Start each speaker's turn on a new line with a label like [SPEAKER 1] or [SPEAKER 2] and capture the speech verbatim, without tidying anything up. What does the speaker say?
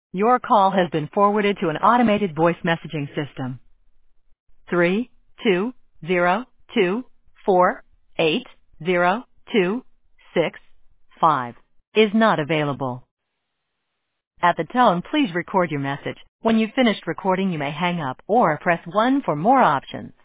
[SPEAKER 1] Your call has been forwarded to an automated voice messaging system. Three, two, zero, two, four, eight, zero, two, six, five is not available. At the tone, please record your message. When you've finished recording, you may hang up or press one for more options.